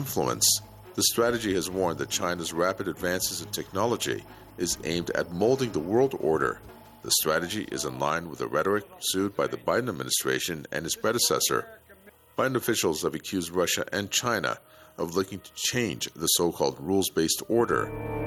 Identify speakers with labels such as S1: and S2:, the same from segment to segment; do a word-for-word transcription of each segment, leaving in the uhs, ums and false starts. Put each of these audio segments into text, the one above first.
S1: influence. The strategy has warned that China's rapid advances in technology is aimed at molding the world order. The strategy is in line with the rhetoric pursued by the Biden administration and his predecessor. Biden officials have accused Russia and China of looking to change the so-called rules-based order.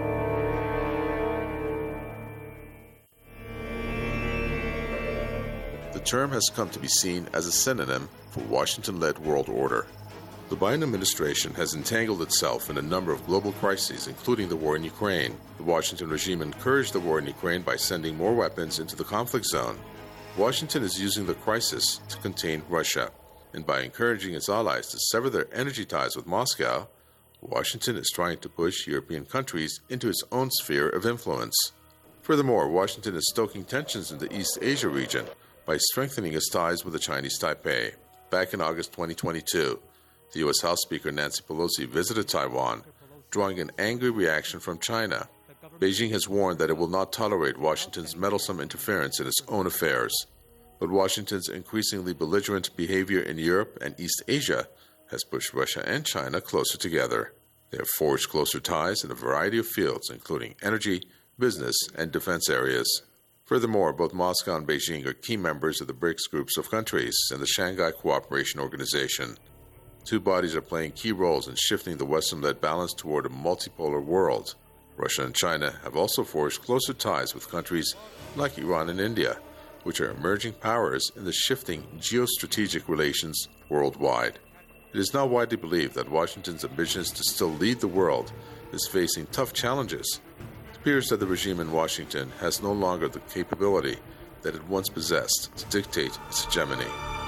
S1: The term has come to be seen as a synonym for Washington-led world order. The Biden administration has entangled itself in a number of global crises, including the war in Ukraine. The Washington regime encouraged the war in Ukraine by sending more weapons into the conflict zone. Washington is using the crisis to contain Russia, and by encouraging its allies to sever their energy ties with Moscow, Washington is trying to push European countries into its own sphere of influence. Furthermore, Washington is stoking tensions in the East Asia region by strengthening its ties with the Chinese Taipei. Back in August twenty twenty-two, the U S House Speaker Nancy Pelosi visited Taiwan, drawing an angry reaction from China. Beijing has warned that it will not tolerate Washington's meddlesome interference in its own affairs. But Washington's increasingly belligerent behavior in Europe and East Asia has pushed Russia and China closer together. They have forged closer ties in a variety of fields, including energy, business, and defense areas. Furthermore, both Moscow and Beijing are key members of the BRICS groups of countries and the Shanghai Cooperation Organization. Two bodies are playing key roles in shifting the Western-led balance toward a multipolar world. Russia and China have also forged closer ties with countries like Iran and India, which are emerging powers in the shifting geostrategic relations worldwide. It is now widely believed that Washington's ambitions to still lead the world is facing tough challenges. It appears that the regime in Washington has no longer the capability that it once possessed to dictate its hegemony.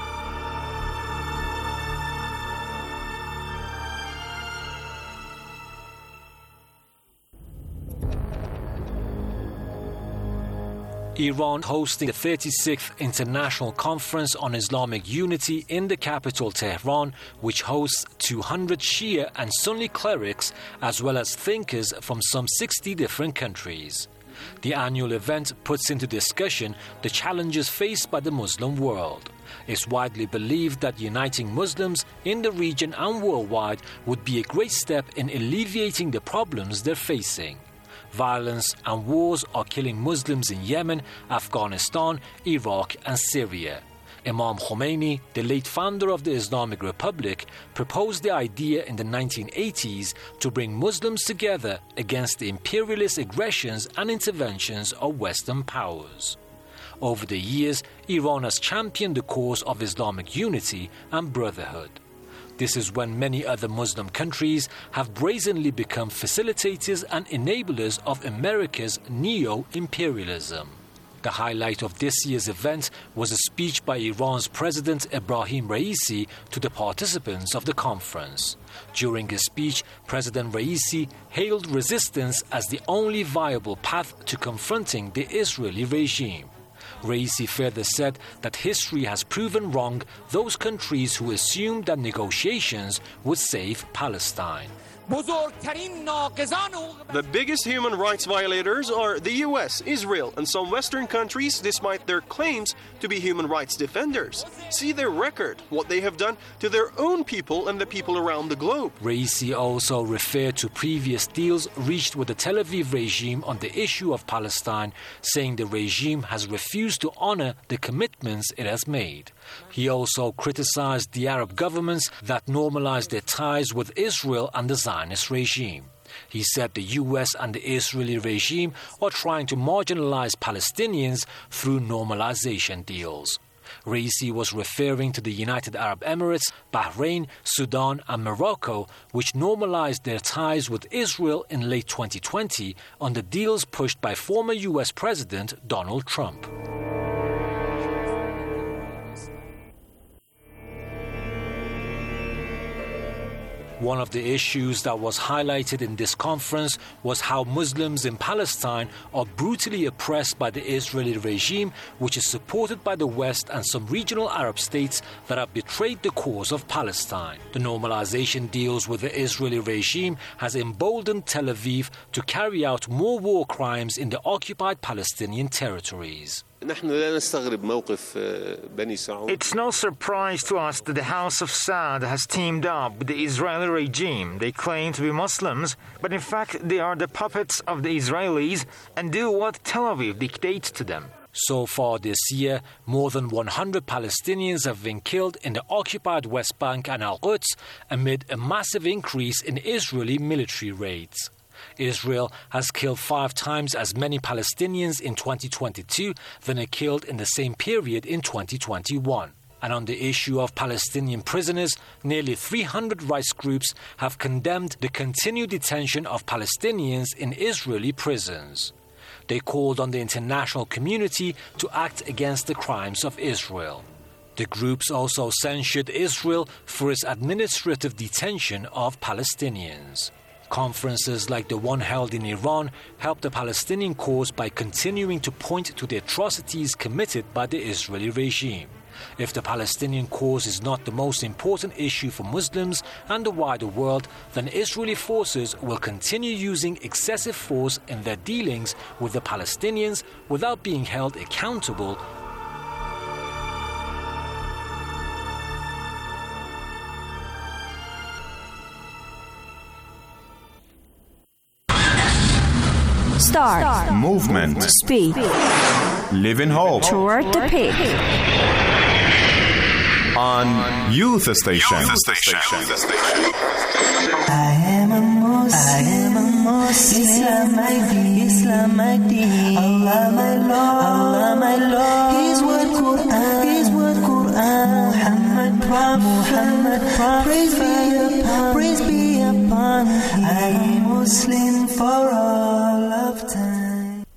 S2: Iran hosting the thirty-sixth International Conference on Islamic Unity in the capital Tehran, which hosts two hundred Shia and Sunni clerics as well as thinkers from some sixty different countries. The annual event puts into discussion the challenges faced by the Muslim world. It's widely believed that uniting Muslims in the region and worldwide would be a great step in alleviating the problems they're facing. Violence and wars are killing Muslims in Yemen, Afghanistan, Iraq and Syria. Imam Khomeini, the late founder of the Islamic Republic, proposed the idea in the nineteen eighties to bring Muslims together against the imperialist aggressions and interventions of Western powers. Over the years, Iran has championed the cause of Islamic unity and brotherhood. This is when many other Muslim countries have brazenly become facilitators and enablers of America's neo-imperialism. The highlight of this year's event was a speech by Iran's President Ebrahim Raisi to the participants of the conference. During his speech, President Raisi hailed resistance as the only viable path to confronting the Israeli regime. Raisi further said that history has proven wrong those countries who assumed that negotiations would save Palestine.
S3: The biggest human rights violators are the U S, Israel, and some Western countries, despite their claims to be human rights defenders. See their record, what they have done to their own people and the people around the globe.
S2: Raisi also referred to previous deals reached with the Tel Aviv regime on the issue of Palestine, saying the regime has refused to honor the commitments it has made. He also criticized the Arab governments that normalized their ties with Israel and the Zionist regime. He said the U S and the Israeli regime are trying to marginalize Palestinians through normalization deals. Raisi was referring to the United Arab Emirates, Bahrain, Sudan and Morocco, which normalized their ties with Israel in late twenty twenty on the deals pushed by former U S President Donald Trump. One of the issues that was highlighted in this conference was how Muslims in Palestine are brutally oppressed by the Israeli regime, which is supported by the West and some regional Arab states that have betrayed the cause of Palestine. The normalization deals with the Israeli regime has emboldened Tel Aviv to carry out more war crimes in the occupied Palestinian territories.
S4: It's no surprise to us that the House of Saud has teamed up with the Israeli regime. They claim to be Muslims, but in fact they are the puppets of the Israelis and do what Tel Aviv dictates to them.
S2: So far this year, more than one hundred Palestinians have been killed in the occupied West Bank and Al-Quds amid a massive increase in Israeli military raids. Israel has killed five times as many Palestinians in twenty twenty-two than it killed in the same period in twenty twenty-one. And on the issue of Palestinian prisoners, nearly three hundred rights groups have condemned the continued detention of Palestinians in Israeli prisons. They called on the international community to act against the crimes of Israel. The groups also censured Israel for its administrative detention of Palestinians. Conferences like the one held in Iran helped the Palestinian cause by continuing to point to the atrocities committed by the Israeli regime. If the Palestinian cause is not the most important issue for Muslims and the wider world, then Israeli forces will continue using excessive force in their dealings with the Palestinians without being held accountable.
S5: Start. Start.
S6: Movement.
S5: Speed.
S6: Live in hope.
S5: Toward the peak.
S6: On Youth Station.
S7: Youth Station. I am a Muslim. I am a Muslim. Islam my deen. Islam my deen. Allah my Lord. Allah my Lord. His word Quran. His word Quran. Muhammad Prophet. Muhammad Prophet. Praise be upon. Praise be upon. I am Muslim for all of time.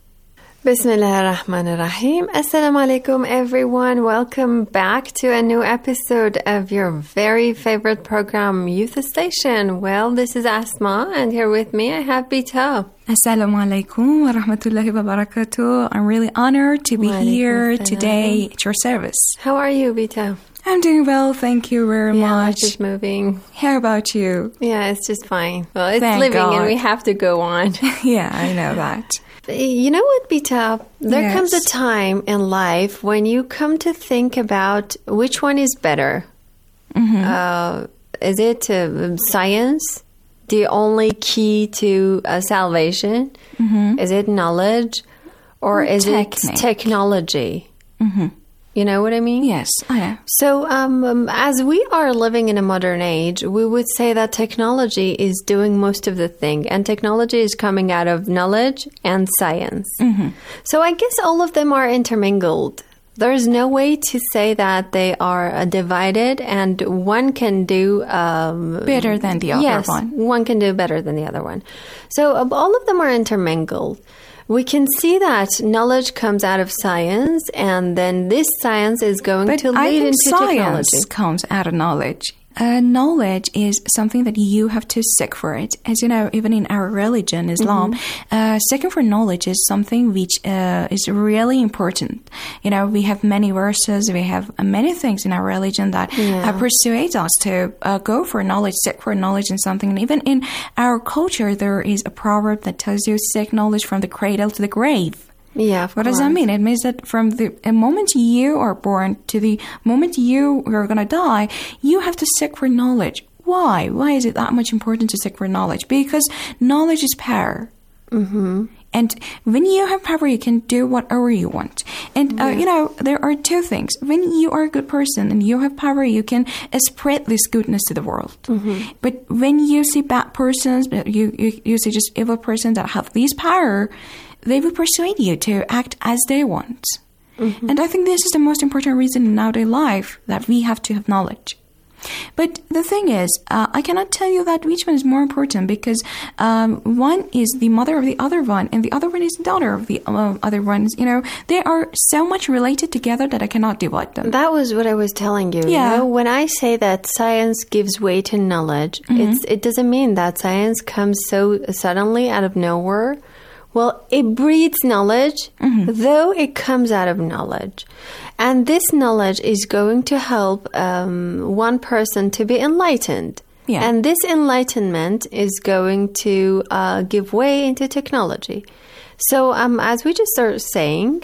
S8: Bismillah ar-Rahman ar-Rahim. Assalamu alaikum everyone. Welcome back to a new episode of your very favorite program, Youth Station. Well, this is Asma and here with me I have Bita.
S9: Assalamu alaikum wa rahmatullahi wa barakatuh. I'm really honored to be here today at your service.
S8: How are you, Bita?
S9: I'm doing well, thank you very
S8: yeah,
S9: much.
S8: It's just moving.
S9: How about you?
S8: Yeah, it's just fine. Well, it's
S9: Thank
S8: living
S9: God.
S8: and we have to go on.
S9: Yeah, I know that.
S8: You know what, Bita? There
S9: Yes.
S8: comes a time in life when you come to think about which one is better.
S9: Mm-hmm.
S8: Uh, is it uh, science, the only key to uh, salvation?
S9: Mm-hmm.
S8: Is it knowledge? Or is
S9: Technique.
S8: it technology?
S9: Mm-hmm.
S8: You know what I mean?
S9: Yes, I know.
S8: So um, um, as we are living in a modern age, we would say that technology is doing most of the thing. And technology is coming out of knowledge and science.
S9: Mm-hmm.
S8: So I guess all of them are intermingled. There's no way to say that they are uh, divided and one can do... Um,
S9: Better than the other
S8: yes,
S9: one.
S8: one can do better than the other one. So uh, all of them are intermingled. We can see that knowledge comes out of science, and then this science is going
S9: But
S8: to
S9: I
S8: lead
S9: think
S8: into
S9: science
S8: technology.
S9: comes out of knowledge. Uh, knowledge is something that you have to seek for it. As you know, even in our religion, Islam, mm-hmm. uh, seeking for knowledge is something which uh, is really important. You know, we have many verses, we have uh, many things in our religion that
S8: Yeah.
S9: uh, persuade us to uh, go for knowledge, seek for knowledge in something. And even in our culture, there is a proverb that tells you seek knowledge from the cradle to the grave.
S8: Yeah, of
S9: What
S8: course.
S9: does that mean? It means that from the a moment you are born to the moment you are going to die, you have to seek for knowledge. Why? Why is it that much important to seek for knowledge? Because knowledge is power.
S8: Mm-hmm.
S9: And when you have power, you can do whatever you want. And, uh, you know, there are two things. When you are a good person and you have power, you can uh, spread this goodness to the world.
S8: Mm-hmm.
S9: But when you see bad persons, you, you, you see just evil persons that have this power, they will persuade you to act as they want. Mm-hmm. And I think this is the most important reason in nowadays life that we have to have knowledge. But the thing is, uh, I cannot tell you that which one is more important because um, one is the mother of the other one and the other one is the daughter of the uh, other ones. You know, they are so much related together that I cannot divide them.
S8: That was what I was telling you.
S9: Yeah.
S8: You know, when I say that science gives way to knowledge,
S9: Mm-hmm.
S8: it's, it doesn't mean that science comes so suddenly out of nowhere. Well, it breeds knowledge,
S9: Mm-hmm.
S8: though it comes out of knowledge. And this knowledge is going to help um, one person to be enlightened.
S9: Yeah.
S8: And this enlightenment is going to uh, give way into technology. So um, as we just started saying,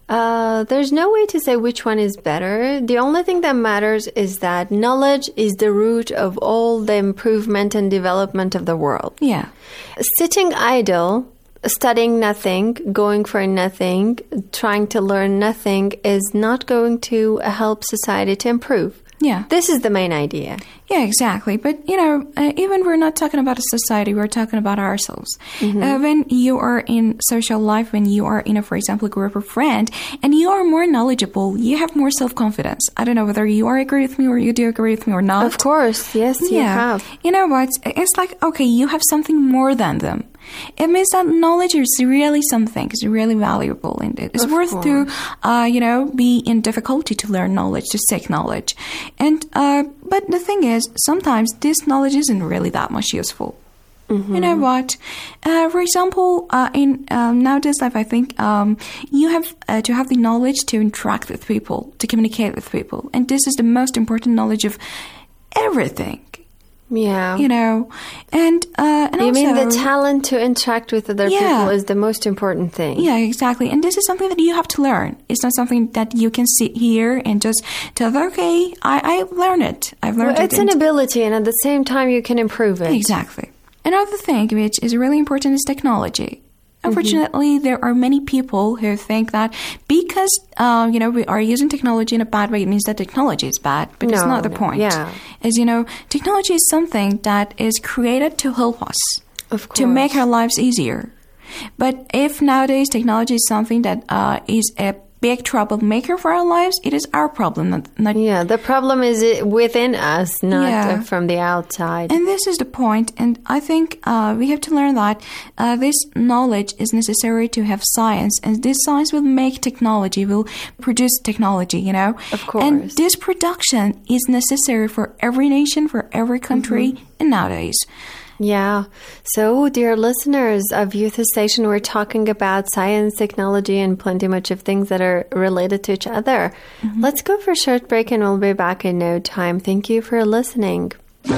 S8: Uh, there's no way to say which one is better. The only thing that matters is that knowledge is the root of all the improvement and development of the world.
S9: Yeah.
S8: Sitting idle, studying nothing, going for nothing, trying to learn nothing is not going to help society to improve.
S9: Yeah.
S8: This is the main idea.
S9: Yeah, exactly. But, you know, uh, even we're not talking about a society, we're talking about ourselves. Mm-hmm. Uh, when you are in social life, when you are in a, for example, a group of friends, and you are more knowledgeable, you have more self-confidence. I don't know whether you are agree with me or you do agree with me or not.
S8: Of course, yes, you
S9: yeah.
S8: have.
S9: You know what? It's like, okay, you have something more than them. It means that knowledge is really something, it's really valuable, and it's of worth course. to, uh, you know, be in difficulty to learn knowledge, to seek knowledge. And, uh, but the thing is, sometimes this knowledge isn't really that much useful. Mm-hmm. You know what? Uh, for example, uh, in um, nowadays life, I think um, you have uh, to have the knowledge to interact with people, to communicate with people. And this is the most important knowledge of everything.
S8: Yeah.
S9: You know, and, uh, and
S8: you
S9: also,
S8: mean the talent to interact with other
S9: yeah.
S8: people is the most important thing.
S9: Yeah, exactly. And this is something that you have to learn. It's not something that you can sit here and just tell, okay, I, I've learned it. I've learned
S8: well,
S9: it.
S8: It's an ability, and at the same time, you can improve it.
S9: Exactly. Another thing which is really important is technology. Unfortunately, mm-hmm. there are many people who think that because, uh, you know, we are using technology in a bad way, it means that technology is bad. But no, it's not the
S8: no.
S9: point.
S8: Yeah.
S9: As you know, technology is something that is created to help us.
S8: Of course.
S9: To make our lives easier. But if nowadays technology is something that uh, is a big troublemaker for our lives, it is our problem. Not, not
S8: yeah, the problem is within us, not
S9: yeah.
S8: uh, from the outside.
S9: And this is the point. And I think uh, we have to learn that uh, this knowledge is necessary to have science. And this science will make technology, will produce technology, you know.
S8: Of course.
S9: And this production is necessary for every nation, for every country, mm-hmm. and nowadays.
S8: Yeah. So, dear listeners of Youth Station, we're talking about science, technology, and plenty much of things that are related to each other. Mm-hmm. Let's go for a short break and we'll be back in no time. Thank you for listening.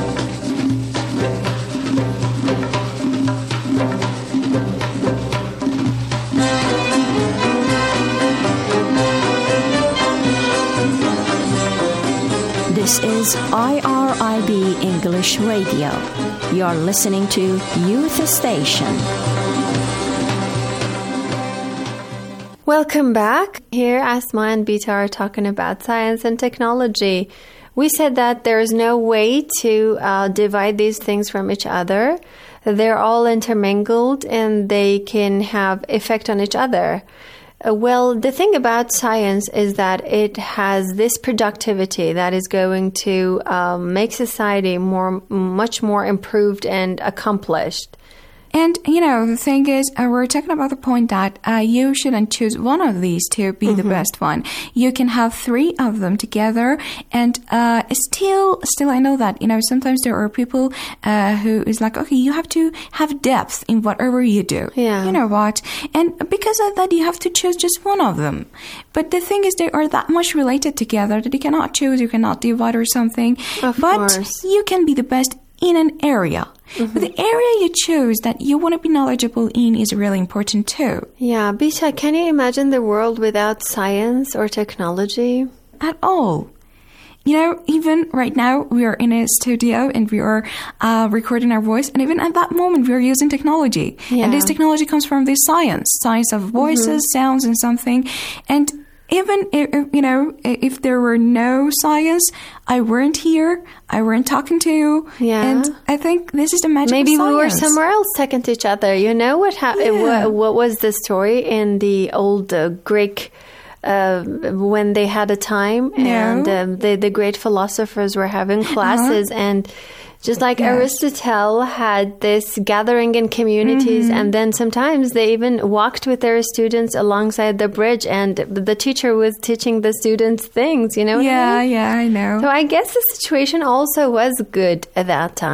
S5: This is I R I B English Radio. You're listening to Youth Station.
S8: Welcome back. Here, Asma and Bita are talking about science and technology. We said that there is no way to uh, divide these things from each other. They're all intermingled and they can have effect on each other. Uh, well, the thing about science is that it has this productivity that is going to um, make society more, much more improved and accomplished.
S9: And, you know, the thing is, uh, we're talking about the point that uh, you shouldn't choose one of these to be mm-hmm. the best one. You can have three of them together, and uh, still, still, I know that, you know, sometimes there are people uh, who is like, okay, you have to have depth in whatever you do.
S8: Yeah.
S9: You know what? And because of that, you have to choose just one of them. But the thing is, they are that much related together that you cannot choose, you cannot divide or something.
S8: Of
S9: but
S8: course.
S9: You can be the best in an area. Mm-hmm. But the area you choose that you want to be knowledgeable in is really important too.
S8: Yeah, Bisha, can you imagine the world without science or technology?
S9: At all. You know, even right now we are in a studio and we are uh, recording our voice, and even at that moment we are using technology.
S8: Yeah.
S9: And this technology comes from this science, science of voices, mm-hmm. sounds and something. And even if, you know, if there were no science, I weren't here, I weren't talking to you.
S8: Yeah.
S9: And I think this is the magic
S8: Maybe
S9: of science.
S8: we were somewhere else talking to each other. You know what happened?
S9: Yeah.
S8: What, what was the story in the old uh, Greek uh, when they had a time
S9: no.
S8: and um, the the great philosophers were having classes uh-huh. and. Just like yes. Aristotle had this gathering in communities, mm-hmm. and then sometimes they even walked with their students alongside the bridge, and the teacher was teaching the students things, you know what
S9: yeah,
S8: I mean?
S9: Yeah, I know.
S8: So I guess the situation also was good at that time.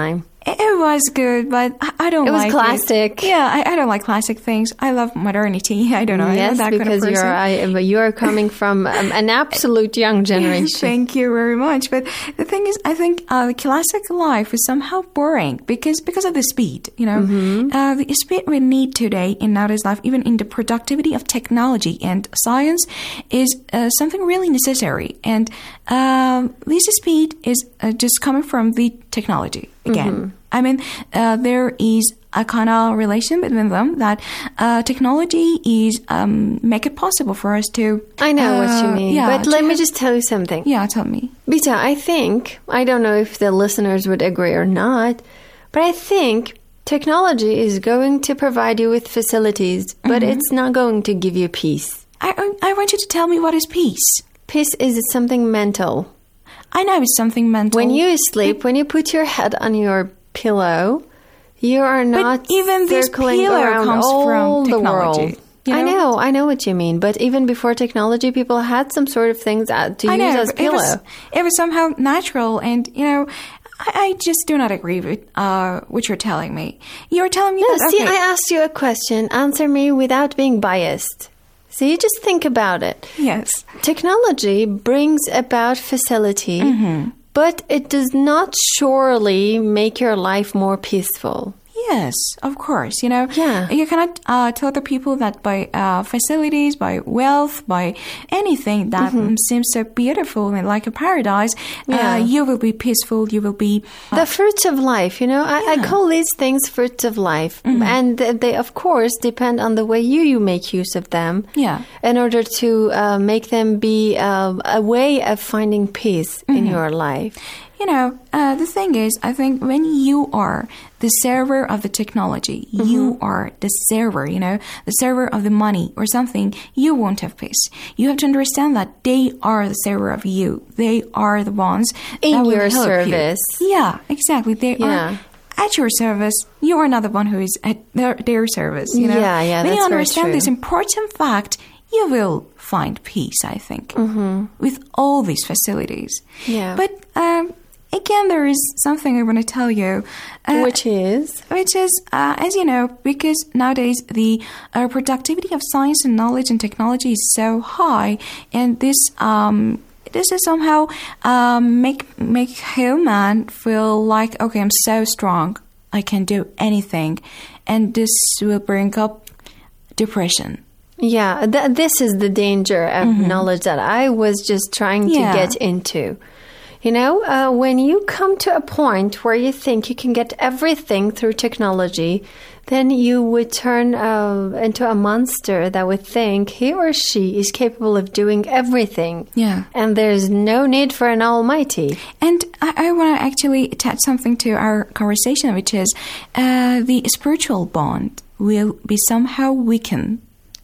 S9: It was good, but I don't
S8: it
S9: like
S8: it. was classic.
S9: It. Yeah, I, I don't like classic things. I love modernity. I don't know.
S8: Yes,
S9: I'm that
S8: because
S9: kind of
S8: you're I, you're coming from um, an absolute young generation.
S9: Thank you very much. But the thing is, I think uh, the classic life is somehow boring because because of the speed. You know, mm-hmm. uh, the speed we need today in nowadays life, even in the productivity of technology and science, is uh, something really necessary. And um, this speed is uh, just coming from the technology again. Mm-hmm. I mean, uh, there is a kind of relation between them that uh, technology is um, make it possible for us to.
S8: I know
S9: uh,
S8: what you mean,
S9: yeah,
S8: but let me
S9: have,
S8: just tell you something.
S9: Yeah, tell me.
S8: Bita, I think, I don't know if the listeners would agree or not, but I think technology is going to provide you with facilities, but mm-hmm. it's not going to give you peace.
S9: I, I want you to tell me what is peace.
S8: Peace is something mental.
S9: I know it's something mental.
S8: When you sleep, when you put your head on your pillow, you are not
S9: but even
S8: circling
S9: this
S8: around
S9: comes
S8: all
S9: from
S8: the
S9: technology.
S8: world.
S9: You know?
S8: I know, I know what you mean. But even before technology, people had some sort of things to
S9: I
S8: use
S9: know,
S8: as pillow.
S9: It was, it was somehow natural, and you know, I, I just do not agree with uh, what you're telling me. You're telling me
S8: no,
S9: that.
S8: See,
S9: okay.
S8: I asked you a question. Answer me without being biased. So you just think about it.
S9: Yes.
S8: Technology brings about facility. Mm-hmm. But it does not surely make your life more peaceful.
S9: Yes, of course. You know,
S8: yeah.
S9: you cannot uh, tell the people that by uh, facilities, by wealth, by anything that mm-hmm. seems so beautiful and like a paradise, yeah. uh, you will be peaceful, you will be...
S8: Uh, the fruits of life, you know, I, yeah. I call these things fruits of life. Mm-hmm. And they, of course, depend on the way you, you make use of them
S9: yeah.
S8: in order to uh, make them be uh, a way of finding peace mm-hmm. in your life.
S9: You know, uh, the thing is, I think when you are the server of the technology, mm-hmm. you are the server, you know, the server of the money or something, you won't have peace. You have to understand that they are the server of you. They are the ones
S8: in
S9: that will
S8: your
S9: help
S8: service.
S9: You. Yeah, exactly. They
S8: yeah.
S9: are at your service. You are not the one who is at their, their service, you know.
S8: Yeah, yeah,
S9: when
S8: that's
S9: you understand
S8: very true.
S9: this important fact, you will find peace, I think,
S8: mm-hmm.
S9: with all these facilities.
S8: Yeah.
S9: But... Um, Again, there is something I want to tell you.
S8: Uh, which is?
S9: Which is, uh, as you know, because nowadays the uh, productivity of science and knowledge and technology is so high, and this um, this is somehow um, make make human feel like, okay, I'm so strong, I can do anything, and this will bring up depression.
S8: Yeah, th- this is the danger of mm-hmm. knowledge that I was just trying
S9: yeah.
S8: to get into. You know, uh, when you come to a point where you think you can get everything through technology, then you would turn uh, into a monster that would think he or she is capable of doing everything.
S9: Yeah.
S8: And there's no need for an almighty.
S9: And I, I want to actually attach something to our conversation, which is uh, the spiritual bond will be somehow weakened.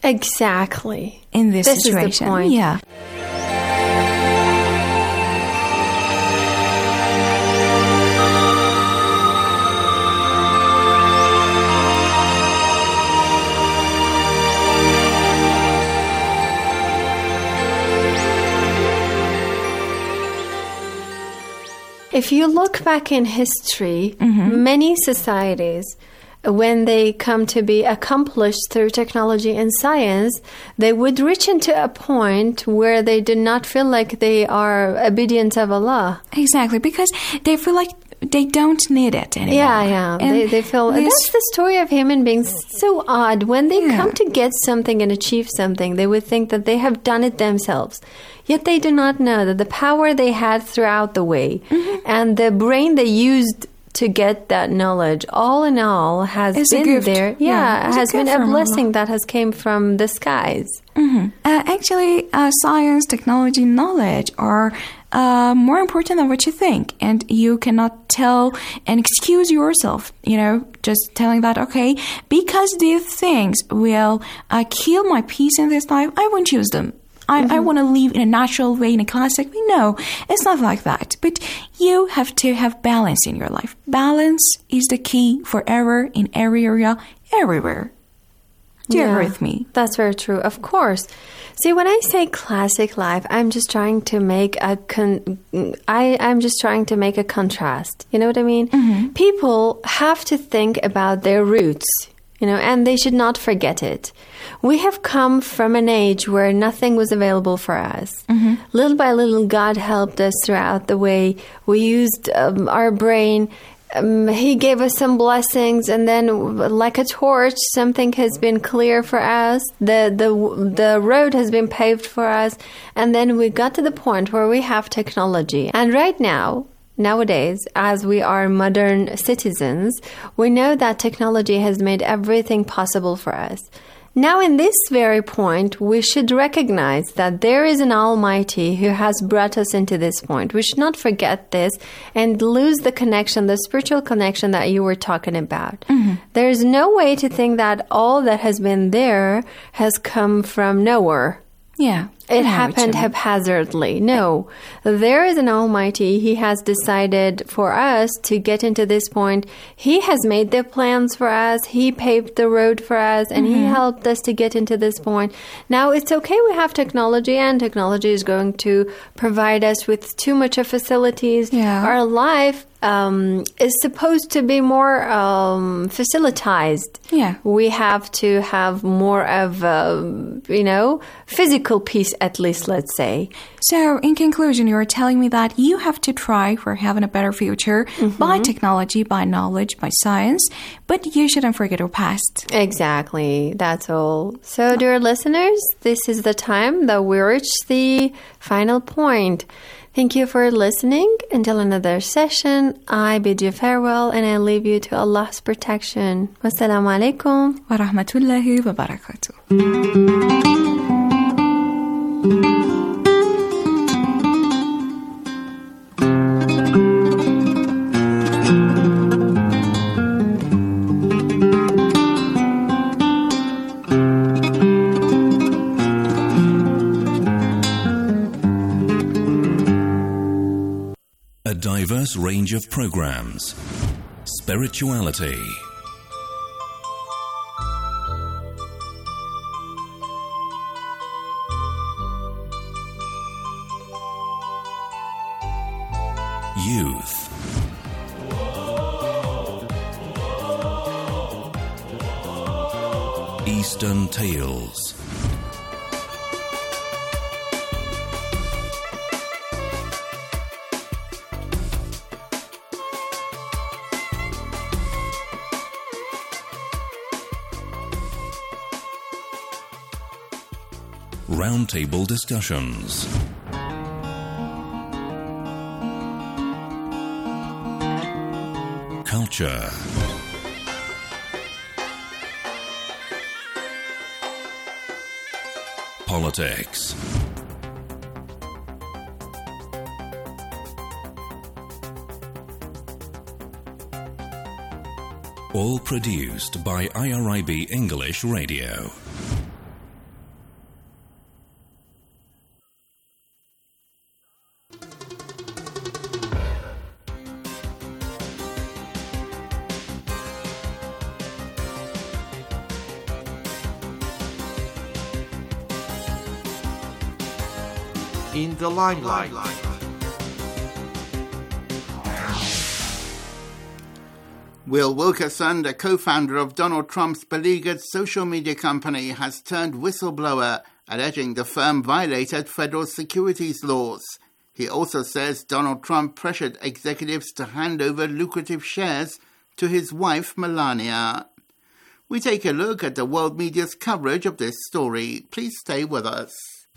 S8: Exactly.
S9: In this,
S8: this
S9: situation.
S8: Is the point.
S9: Yeah.
S8: If you look back in history,
S9: mm-hmm.
S8: many societies, when they come to be accomplished through technology and science, they would reach into a point where they do not feel like they are obedient of Allah.
S9: Exactly, because they feel like they don't need it anymore.
S8: Yeah, yeah.
S9: And
S8: they, they feel
S9: this,
S8: that's the story of human beings. So odd. When they
S9: yeah.
S8: come to get something and achieve something, they would think that they have done it themselves. Yet they do not know that the power they had throughout the way
S9: mm-hmm.
S8: and the brain they used to get that knowledge, all in all, has
S9: it's
S8: been there. Yeah,
S9: yeah
S8: has
S9: a
S8: been a blessing
S9: Allah.
S8: That has came from the skies.
S9: Mm-hmm. Uh, actually, uh, science, technology, knowledge are uh, more important than what you think. And you cannot tell and excuse yourself, you know, just telling that, okay, because these things will uh, kill my peace in this life, I won't use them. I, mm-hmm. I want to live in a natural way, in a classic way. No, it's not like that. But you have to have balance in your life. Balance is the key forever, in every area, everywhere. Do you
S8: Yeah,
S9: agree with me?
S8: That's very true. Of course. See, when I say classic life, I'm just trying to make a con- I I'm just trying to make a contrast. You know what I mean?
S9: Mm-hmm.
S8: People have to think about their roots, you know, and they should not forget it. We have come from an age where nothing was available for us.
S9: Mm-hmm.
S8: Little by little, God helped us throughout the way. We used um, our brain. Um, he gave us some blessings, and then, like a torch, something has been clear for us. The the the road has been paved for us, and then we got to the point where we have technology. And right now, nowadays, as we are modern citizens, we know that technology has made everything possible for us. Now, in this very point, we should recognize that there is an Almighty who has brought us into this point. We should not forget this and lose the connection, the spiritual connection that you were talking about. Mm-hmm. There is no way to think that all that has been there has come from nowhere.
S9: Yeah.
S8: It happened haphazardly. No, there is an Almighty. He has decided for us to get into this point. He has made the plans for us. He paved the road for us, and mm-hmm. He helped us to get into this point. Now, it's okay we have technology, and technology is going to provide us with too much of facilities.
S9: Yeah.
S8: Our life um, is supposed to be more um, facilitized.
S9: Yeah.
S8: We have to have more of, uh, you know, physical peace, at least, let's say.
S9: So, in conclusion, you're telling me that you have to try for having a better future mm-hmm. by technology, by knowledge, by science, but you shouldn't forget your past.
S8: Exactly. That's all. So, dear listeners, this is the time that we reach the final point. Thank you for listening. Until another session, I bid you farewell and I leave you to Allah's protection. Wassalamu alaikum
S9: wa rahmatullahi wa barakatuh.
S10: A diverse range of programs. Spirituality. Youth. Eastern Tales. Roundtable discussions. Culture. Politics. All produced by I R I B English Radio.
S11: In the limelight. Will Wilkerson, the co-founder of Donald Trump's beleaguered social media company, has turned whistleblower, alleging the firm violated federal securities laws. He also says Donald Trump pressured executives to hand over lucrative shares to his wife, Melania. We take a look at the world media's coverage of this story. Please stay with us.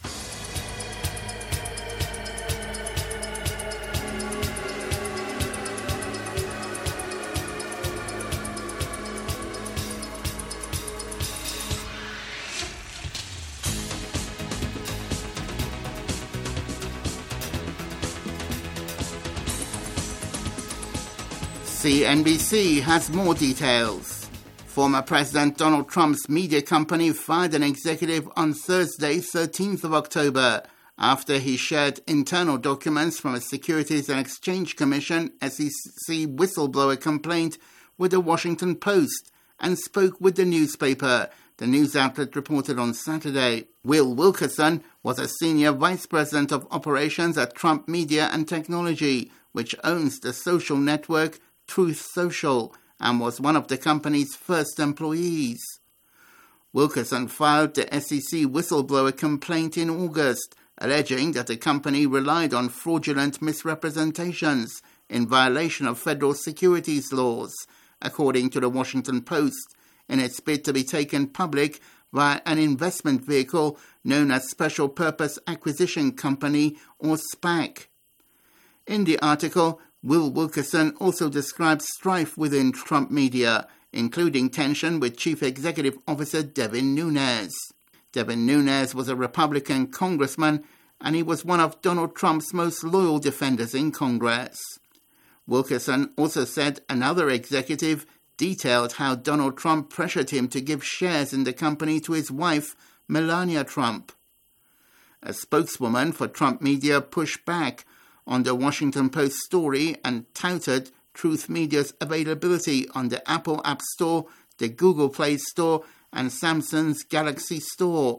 S11: C N B C has more details. Former President Donald Trump's media company fired an executive on Thursday, thirteenth of October, after he shared internal documents from a Securities and Exchange Commission S E C whistleblower complaint with the Washington Post and spoke with the newspaper the news outlet reported on Saturday. Will Wilkerson was a senior vice president of operations at Trump Media and Technology, which owns the social network Truth Social, and was one of the company's first employees. Wilkerson filed the S E C whistleblower complaint in August, alleging that the company relied on fraudulent misrepresentations in violation of federal securities laws, according to the Washington Post, in its bid to be taken public via an investment vehicle known as Special Purpose Acquisition Company, or SPAC. In the article, Will Wilkerson also describes strife within Trump Media, including tension with Chief Executive Officer Devin Nunes. Devin Nunes was a Republican congressman, and he was one of Donald Trump's most loyal defenders in Congress. Wilkerson also said another executive detailed how Donald Trump pressured him to give shares in the company to his wife, Melania Trump. A spokeswoman for Trump Media pushed back on the Washington Post story and touted Truth Media's availability on the Apple App Store, the Google Play Store, and Samsung's Galaxy Store.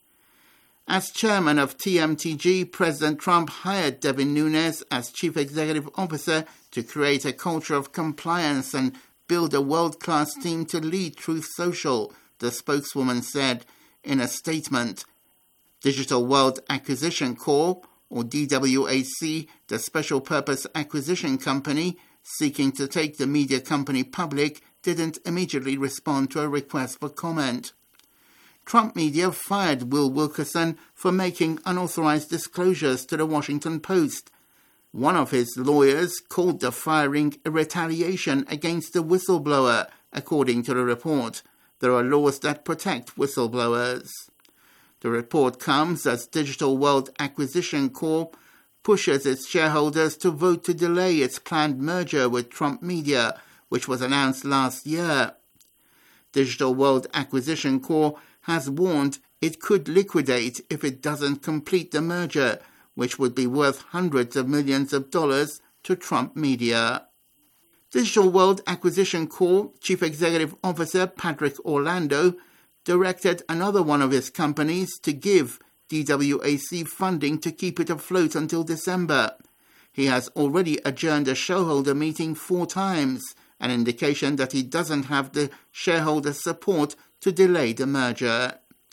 S11: As chairman of T M T G, President Trump hired Devin Nunes as chief executive officer to create a culture of compliance and build a world-class team to lead Truth Social, the spokeswoman said in a statement. Digital World Acquisition Corp, or D W A C, the Special Purpose Acquisition Company, seeking to take the media company public, didn't immediately respond to a request for comment. Trump Media fired Will Wilkerson for making unauthorized disclosures to the Washington Post. One of his lawyers called the firing a retaliation against the whistleblower, according to the report. There are laws that protect whistleblowers. The report comes as Digital World Acquisition Corp pushes its shareholders to vote to delay its planned merger with Trump Media, which was announced last year. Digital World Acquisition Corp has warned it could liquidate if it doesn't complete the merger, which would be worth hundreds of millions of dollars to Trump Media. Digital World Acquisition Corp Chief Executive Officer Patrick Orlando directed another one of his companies to give D W A C funding to keep it afloat until December. He has already adjourned a shareholder meeting four times, an indication that he doesn't have the shareholder support to delay the merger.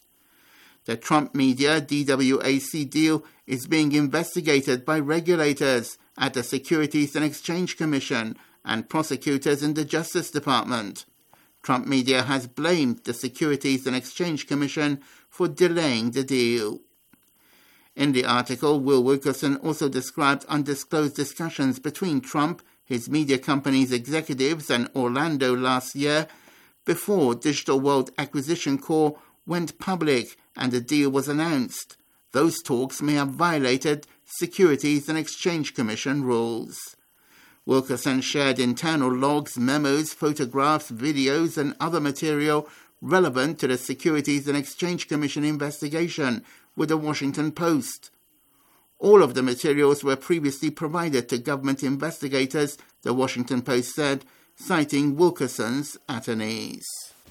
S11: The Trump Media D W A C deal is being investigated by regulators at the Securities and Exchange Commission and prosecutors in the Justice Department. Trump Media has blamed the Securities and Exchange Commission for delaying the deal. In the article, Will Wilkerson also described undisclosed discussions between Trump, his media company's executives, and Orlando last year before Digital World Acquisition Corp went public and the deal was announced. Those talks may have violated Securities and Exchange Commission rules. Wilkerson shared internal logs, memos, photographs, videos, and other material relevant to the Securities and Exchange Commission investigation with the Washington Post. All of the materials were previously provided to government investigators, the Washington Post said, citing Wilkerson's attorneys.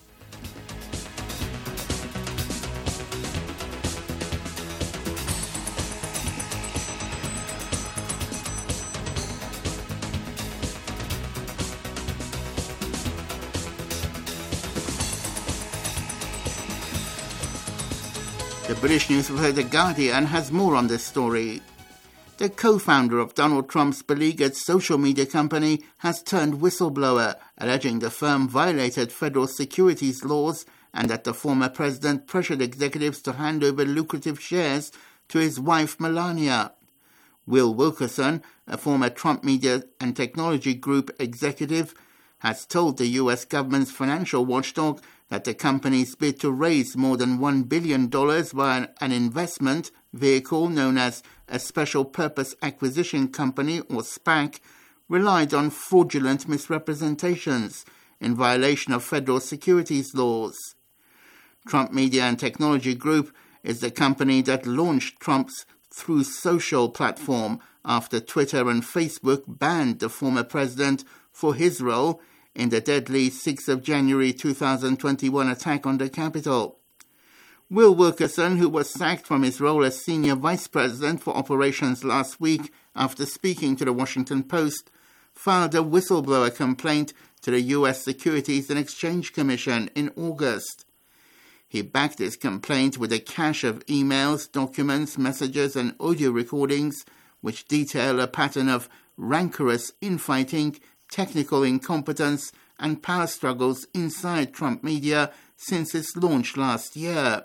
S11: The British newspaper The Guardian has more on this story. The co-founder of Donald Trump's beleaguered social media company has turned whistleblower, alleging the firm violated federal securities laws and that the former president pressured executives to hand over lucrative shares to his wife Melania. Will Wilkerson, a former Trump Media and Technology Group executive, has told the U S government's financial watchdog that the company's bid to raise more than one billion dollars via an investment vehicle known as a Special Purpose Acquisition Company, or SPAC, relied on fraudulent misrepresentations in violation of federal securities laws. Trump Media and Technology Group is the company that launched Trump's Truth Social platform after Twitter and Facebook banned the former president for his role in the deadly sixth of January two thousand twenty-one attack on the Capitol. Will Wilkerson, who was sacked from his role as Senior Vice President for Operations last week after speaking to the Washington Post, filed a whistleblower complaint to the U S Securities and Exchange Commission in August. He backed his complaint with a cache of emails, documents, messages, and audio recordings which detail a pattern of rancorous infighting, technical incompetence, and power struggles inside Trump media since its launch last year.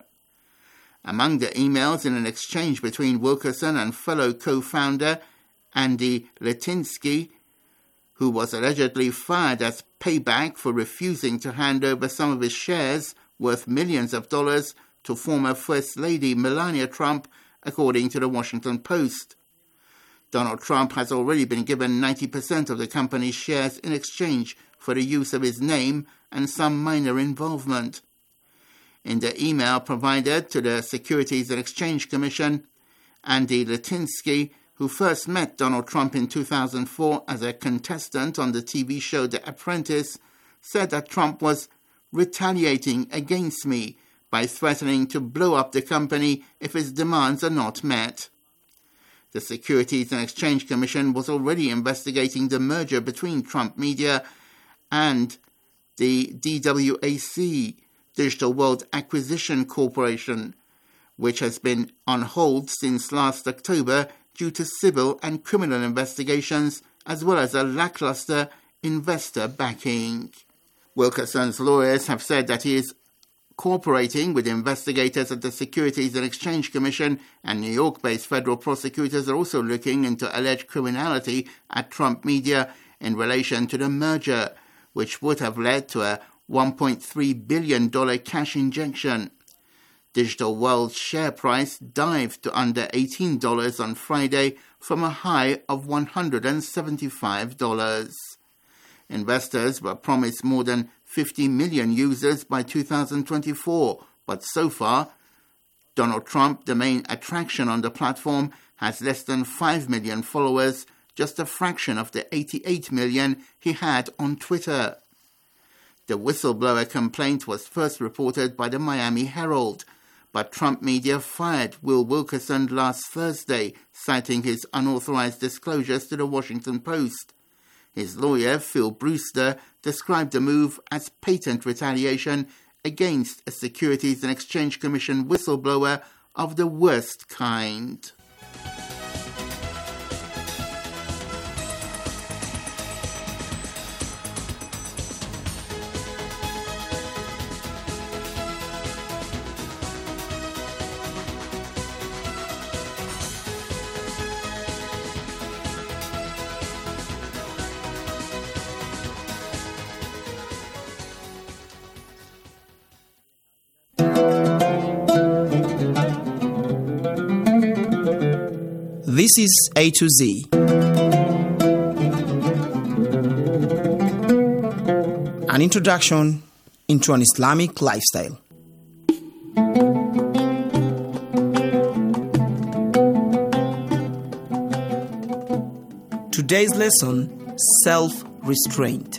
S11: Among the emails in an exchange between Wilkerson and fellow co-founder Andy Litinsky, who was allegedly fired as payback for refusing to hand over some of his shares worth millions of dollars to former First Lady Melania Trump, according to the Washington Post. Donald Trump has already been given ninety percent of the company's shares in exchange for the use of his name and some minor involvement. In the email provided to the Securities and Exchange Commission, Andy Litinsky, who first met Donald Trump in two thousand four as a contestant on the T V show The Apprentice, said that Trump was retaliating against me by threatening to blow up the company if his demands are not met. The Securities and Exchange Commission was already investigating the merger between Trump Media and the D W A C, Digital World Acquisition Corporation, which has been on hold since last October due to civil and criminal investigations, as well as a lackluster investor backing. Wilkerson's lawyers have said that he is cooperating with investigators at the Securities and Exchange Commission, and New York-based federal prosecutors are also looking into alleged criminality at Trump Media in relation to the merger, which would have led to a one point three billion dollars cash injection. Digital World's share price dived to under eighteen dollars on Friday from a high of one hundred seventy-five dollars. Investors were promised more than fifty million users by two thousand twenty-four, but so far, Donald Trump, the main attraction on the platform, has less than five million followers, just a fraction of the eighty-eight million he had on Twitter. The whistleblower complaint was first reported by the Miami Herald, but Trump Media fired Will Wilkerson last Thursday, citing his unauthorized disclosures to the Washington Post. His lawyer, Phil Brewster, described the move as patent retaliation against a Securities and Exchange Commission whistleblower of the worst kind.
S12: This is A to Z. An introduction into an Islamic lifestyle. Today's lesson, self-restraint.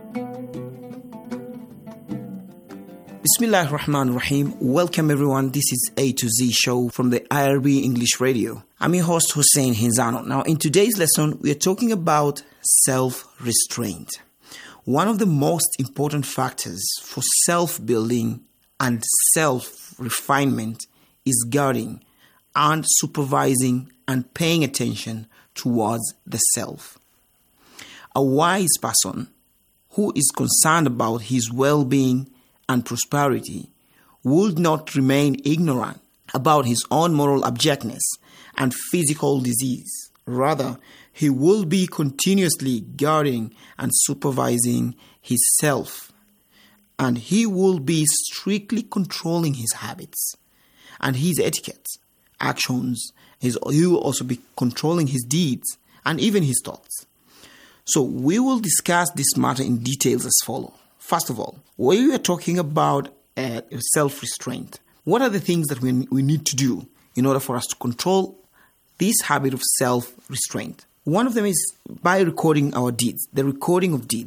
S12: Bismillahir Rahmanir Rahim. Welcome everyone. This is A to Z show from the I R B English Radio. I'm your host Hussein Hinzano. Now in today's lesson, we are talking about self-restraint. One of the most important factors for self-building and self-refinement is guarding and supervising and paying attention towards the self. A wise person who is concerned about his well-being and prosperity would not remain ignorant about his own moral abjectness and physical disease. Rather, he will be continuously guarding and supervising his self, and he will be strictly controlling his habits and his etiquette, actions. His, he will also be controlling his deeds and even his thoughts. So we will discuss this matter in details as follows. First of all, when we are talking about uh, self-restraint, what are the things that we, we need to do in order for us to control this habit of self-restraint? One of them is by recording our deeds, the recording of deeds.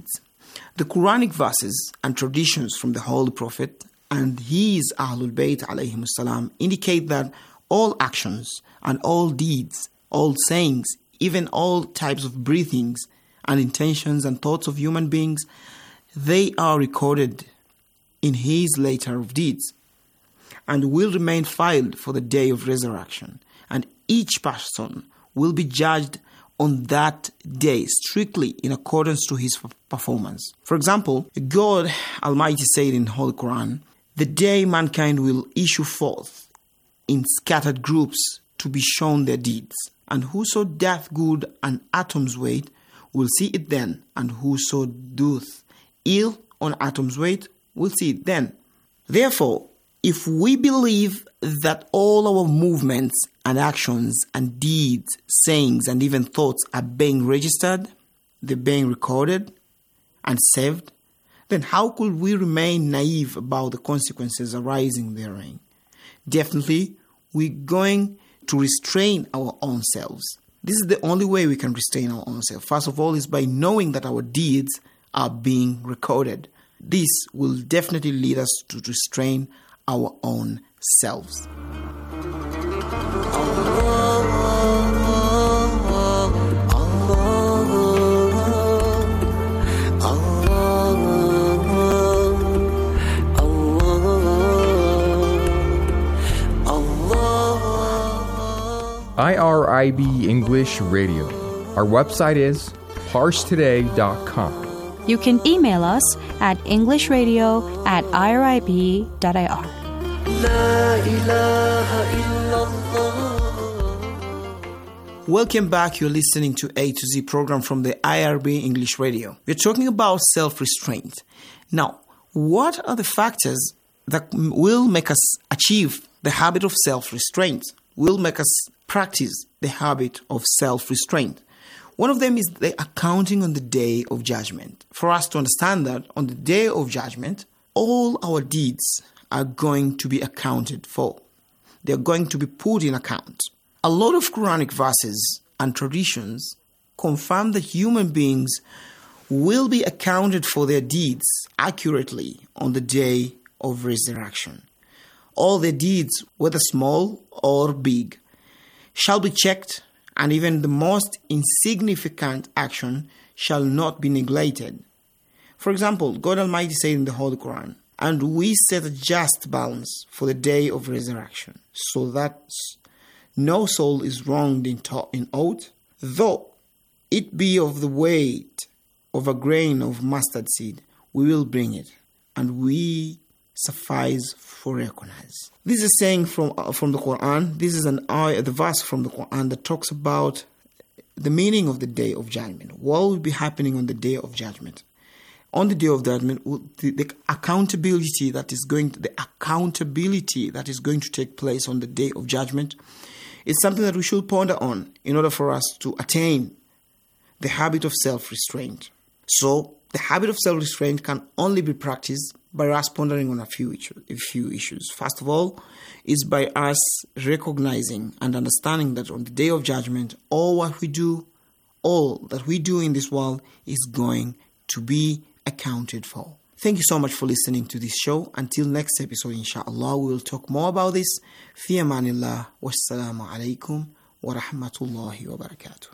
S12: The Quranic verses and traditions from the Holy Prophet and his Ahlul Bayt alayhim salam indicate that all actions and all deeds, all sayings, even all types of breathings and intentions and thoughts of human beings, they are recorded in his letter of deeds and will remain filed for the day of resurrection. And each person will be judged on that day strictly in accordance to his performance. For example, God Almighty said in Holy Quran, "The day mankind will issue forth in scattered groups to be shown their deeds, and whoso doth good an atom's weight will see it then, and whoso doeth ill on atom's weight will see it then." Therefore, if we believe that all our movements and actions and deeds, sayings and even thoughts are being registered, they're being recorded and saved, then how could we remain naive about the consequences arising therein? Definitely, we're going to restrain our own selves. This is the only way we can restrain our own selves. First of all, is by knowing that our deeds are being recorded. This will definitely lead us to restrain our own selves.
S13: I R I B English Radio. Our website is parse today dot com.
S5: You can email us at englishradio at irib.ir.
S12: Welcome back. You're listening to A to Z program from the I R B English Radio. We're talking about self-restraint. Now, what are the factors that will make us achieve the habit of self-restraint, will make us practice the habit of self-restraint? One of them is the accounting on the day of judgment. For us to understand that on the day of judgment, all our deeds are going to be accounted for. They're going to be put in account. A lot of Quranic verses and traditions confirm that human beings will be accounted for their deeds accurately on the day of resurrection. All their deeds, whether small or big, shall be checked, and even the most insignificant action shall not be neglected. For example, God Almighty said in the Holy Quran, "And we set a just balance for the day of resurrection, so that no soul is wronged in, to- in aught, though it be of the weight of a grain of mustard seed, we will bring it, and we suffice for recognize." This is a saying from uh, from the Quran. This is an ayah, the verse from the Quran that talks about the meaning of the day of judgment. What will be happening on the day of judgment? On the day of judgment, the, the accountability that is going to, the accountability that is going to take place on the day of judgment is something that we should ponder on in order for us to attain the habit of self-restraint. So, the habit of self-restraint can only be practiced by us pondering on a few issues, a few issues. First of all, is by us recognizing and understanding that on the day of judgment, all what we do, all that we do in this world is going to be accounted for. Thank you so much for listening to this show. Until next episode, inshallah, we will talk more about this. Fi amanillah, wassalamu alaikum wa rahmatullahi wa barakatuh.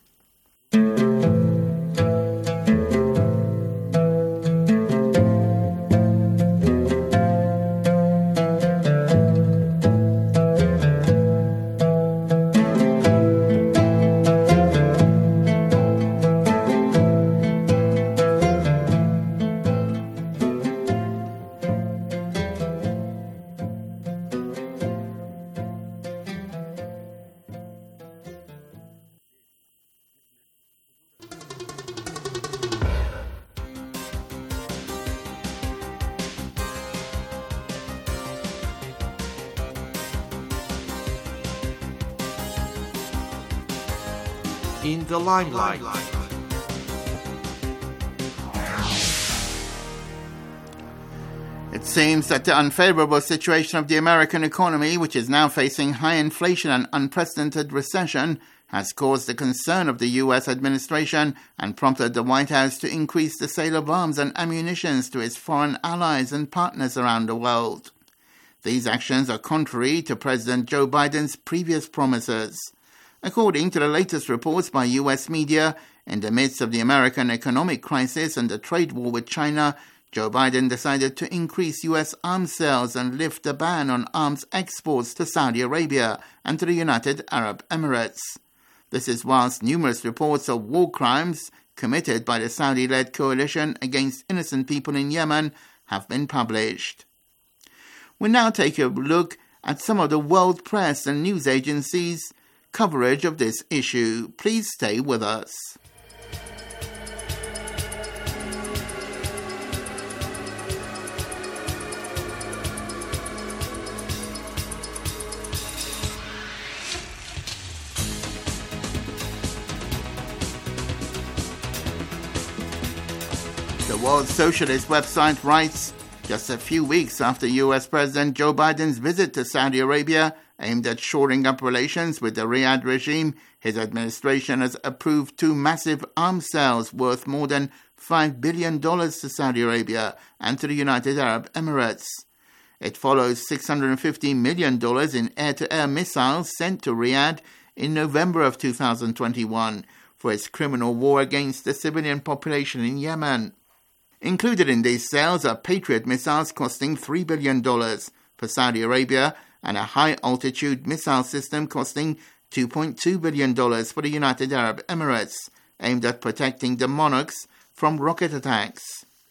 S11: In the limelight. It seems that the unfavorable situation of the American economy, which is now facing high inflation and unprecedented recession, has caused the concern of the U S administration and prompted the White House to increase the sale of arms and ammunition to its foreign allies and partners around the world. These actions are contrary to President Joe Biden's previous promises. According to the latest reports by U S media, in the midst of the American economic crisis and the trade war with China, Joe Biden decided to increase U S arms sales and lift the ban on arms exports to Saudi Arabia and to the United Arab Emirates. This is whilst numerous reports of war crimes committed by the Saudi-led coalition against innocent people in Yemen have been published. We now take a look at some of the world press and news agencies' coverage of this issue. Please stay with us. The World Socialist website writes, just a few weeks after U S President Joe Biden's visit to Saudi Arabia aimed at shoring up relations with the Riyadh regime, his administration has approved two massive arms sales worth more than five billion dollars to Saudi Arabia and to the United Arab Emirates. It follows six hundred fifty million dollars in air-to-air missiles sent to Riyadh in November of two thousand twenty-one for its criminal war against the civilian population in Yemen. Included in these sales are Patriot missiles costing three billion dollars for Saudi Arabia and a high-altitude missile system costing two point two billion dollars for the United Arab Emirates, aimed at protecting the monarchs from rocket attacks.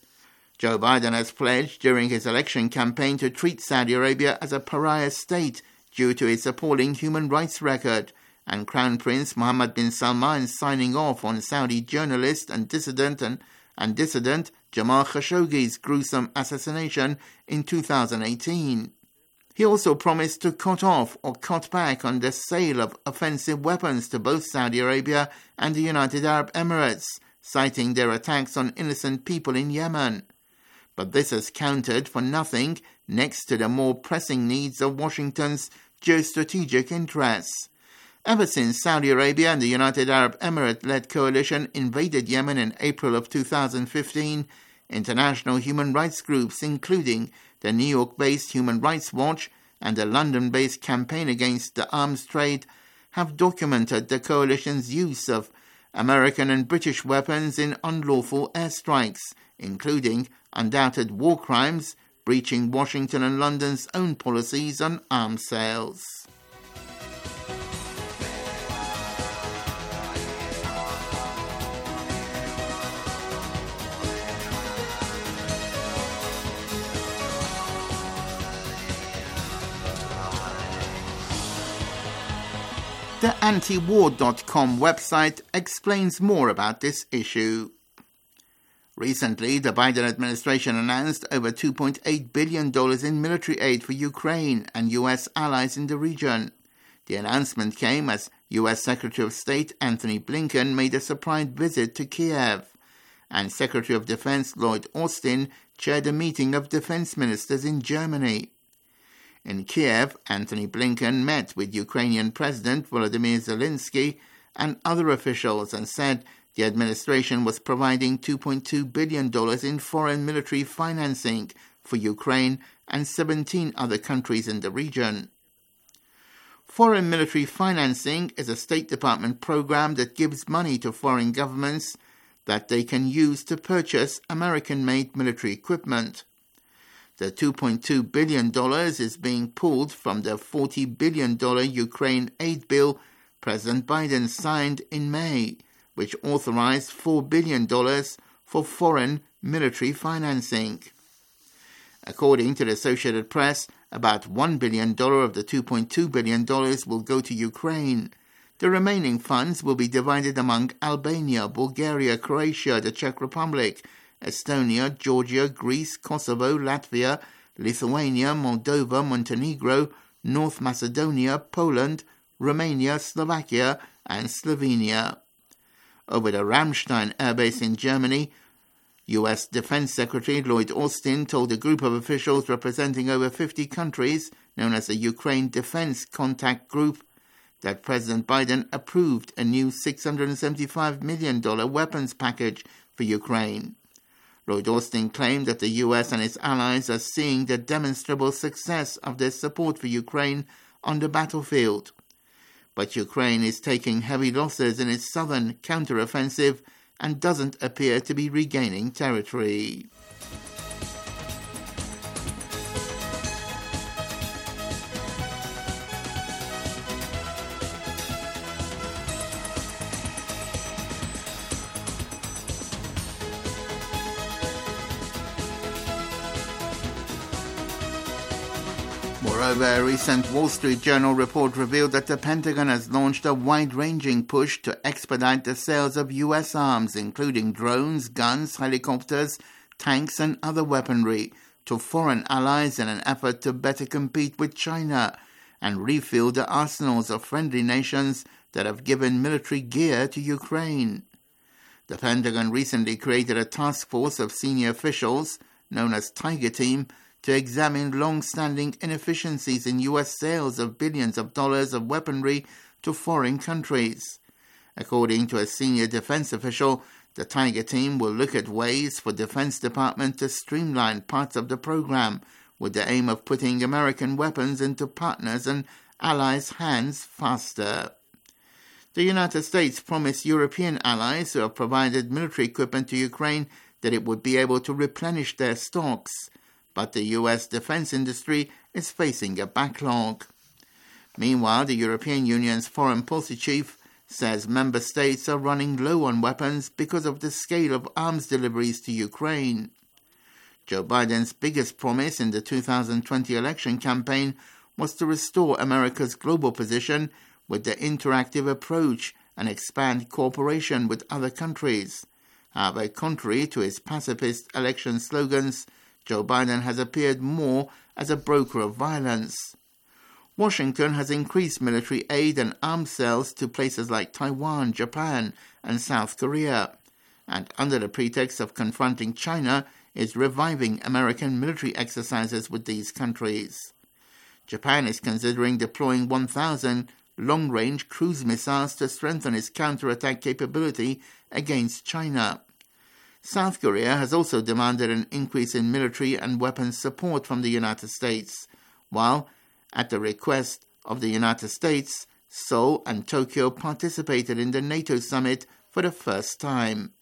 S11: Joe Biden has pledged during his election campaign to treat Saudi Arabia as a pariah state due to its appalling human rights record, and Crown Prince Mohammed bin Salman signing off on Saudi journalist and dissident and, and dissident Jamal Khashoggi's gruesome assassination in two thousand eighteen. He also promised to cut off or cut back on the sale of offensive weapons to both Saudi Arabia and the United Arab Emirates, citing their attacks on innocent people in Yemen. But this has counted for nothing next to the more pressing needs of Washington's geostrategic interests. Ever since Saudi Arabia and the United Arab Emirates-led coalition invaded Yemen in April of two thousand fifteen, international human rights groups, including the New York-based Human Rights Watch and the London-based Campaign Against the Arms Trade, have documented the coalition's use of American and British weapons in unlawful airstrikes, including undoubted war crimes, breaching Washington and London's own policies on arms sales. The anti war dot com website explains more about this issue. Recently, the Biden administration announced over two point eight billion dollars in military aid for Ukraine and U S allies in the region. The announcement came as U S Secretary of State Antony Blinken made a surprise visit to Kiev, and Secretary of Defense Lloyd Austin chaired a meeting of defense ministers in Germany. In Kiev, Antony Blinken met with Ukrainian President Volodymyr Zelensky and other officials and said the administration was providing two point two billion dollars in foreign military financing for Ukraine and seventeen other countries in the region. Foreign military financing is a State Department program that gives money to foreign governments that they can use to purchase American-made military equipment. The two point two billion dollars is being pulled from the forty billion dollars Ukraine aid bill President Biden signed in May, which authorized four billion dollars for foreign military financing. According to the Associated Press, about one billion dollars of the two point two billion dollars will go to Ukraine. The remaining funds will be divided among Albania, Bulgaria, Croatia, the Czech Republic, Estonia, Georgia, Greece, Kosovo, Latvia, Lithuania, Moldova, Montenegro, North Macedonia, Poland, Romania, Slovakia, and Slovenia. Over the Ramstein airbase in Germany, U S Defense Secretary Lloyd Austin told a group of officials representing over fifty countries, known as the Ukraine Defense Contact Group, that President Biden approved a new six hundred seventy-five million dollars weapons package for Ukraine. Lloyd Austin claimed that the U S and its allies are seeing the demonstrable success of their support for Ukraine on the battlefield. But Ukraine is taking heavy losses in its southern counteroffensive and doesn't appear to be regaining territory. Moreover, a recent Wall Street Journal report revealed that the Pentagon has launched a wide-ranging push to expedite the sales of U S arms, including drones, guns, helicopters, tanks and other weaponry, to foreign allies in an effort to better compete with China and refill the arsenals of friendly nations that have given military gear to Ukraine. The Pentagon recently created a task force of senior officials, known as Tiger Team, to examine long-standing inefficiencies in U S sales of billions of dollars of weaponry to foreign countries. According to a senior defense official, the Tiger Team will look at ways for Defense Department to streamline parts of the program with the aim of putting American weapons into partners and allies' hands faster. The United States promised European allies who have provided military equipment to Ukraine that it would be able to replenish their stocks, but the U S defense industry is facing a backlog. Meanwhile, the European Union's foreign policy chief says member states are running low on weapons because of the scale of arms deliveries to Ukraine. Joe Biden's biggest promise in the two thousand twenty election campaign was to restore America's global position with the interactive approach and expand cooperation with other countries. However, contrary to his pacifist election slogans, Joe Biden has appeared more as a broker of violence. Washington has increased military aid and arms sales to places like Taiwan, Japan, and South Korea, and under the pretext of confronting China, is reviving American military exercises with these countries. Japan is considering deploying one thousand long-range cruise missiles to strengthen its counterattack capability against China. South Korea has also demanded an increase in military and weapons support from the United States, while, at the request of the United States, Seoul and Tokyo participated in the NATO summit for the first time.